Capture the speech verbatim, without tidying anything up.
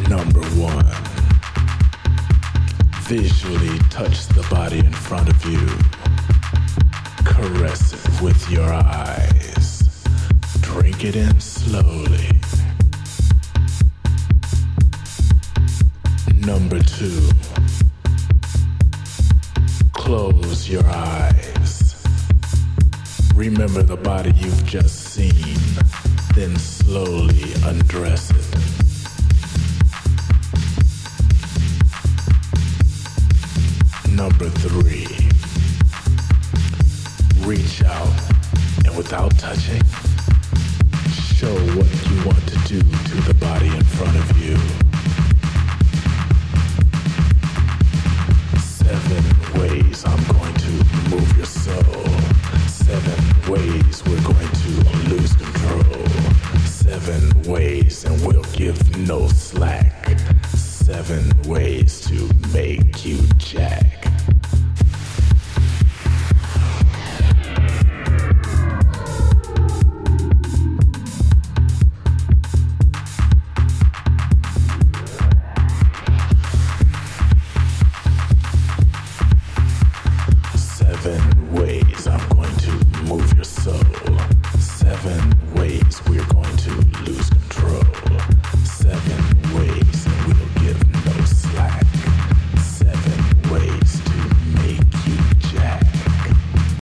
Number one, visually touch the body in front of you. Caress it with your eyes. Drink it in slowly. Number two, close your eyes. Remember the body you've just seen, then slowly undress it. Number three, reach out and without touching, show what you want to do to the body in front of you. Seven ways I'm going to move your soul. Seven ways we're going to lose control. Seven ways and we'll give no slack. Seven ways to make you jack.